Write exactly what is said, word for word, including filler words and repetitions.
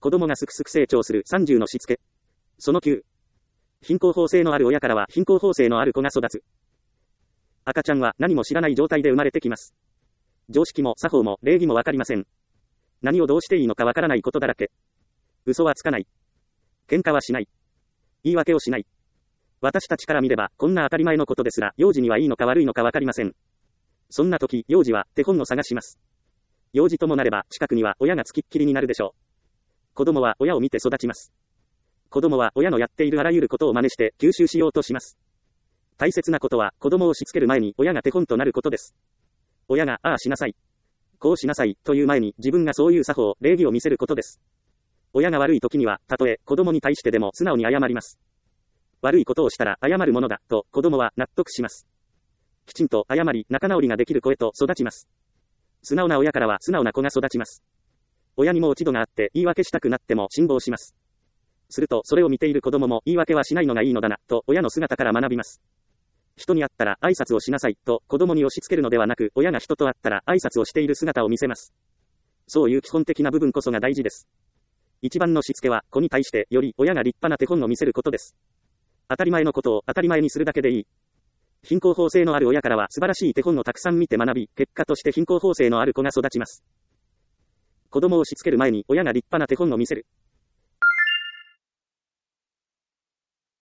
子供がすくすく成長するさんじゅうのしつけ。そのきゅう。貧困法制のある親からは貧困法制のある子が育つ。赤ちゃんは何も知らない状態で生まれてきます。常識も作法も礼儀もわかりません。何をどうしていいのかわからないことだらけ。嘘はつかない。喧嘩はしない。言い訳をしない。私たちから見れば、こんな当たり前のことですら、幼児にはいいのか悪いのかわかりません。そんな時、幼児は手本を探します。幼児ともなれば、近くには親がつきっきりになるでしょう。子供は親を見て育ちます。子供は親のやっているあらゆることを真似して吸収しようとします。大切なことは、子供をしつける前に親が手本となることです。親が、ああしなさい。こうしなさい、という前に自分がそういう作法、礼儀を見せることです。親が悪い時には、たとえ子供に対してでも素直に謝ります。悪いことをしたら謝るものだ、と子供は納得します。きちんと謝り、仲直りができる子へと育ちます。素直な親からは素直な子が育ちます。親にも落ち度があって言い訳したくなっても辛抱します。するとそれを見ている子供も言い訳はしないのがいいのだな、と親の姿から学びます。人に会ったら挨拶をしなさい、と子供に押し付けるのではなく、親が人と会ったら挨拶をしている姿を見せます。そういう基本的な部分こそが大事です。一番のしつけは、子に対してより親が立派な手本を見せることです。当たり前のことを当たり前にするだけでいい。貧困法制のある親からは素晴らしい手本をたくさん見て学び、結果として貧困法制のある子が育ちます。子供をしつける前に親が立派な手本を見せる。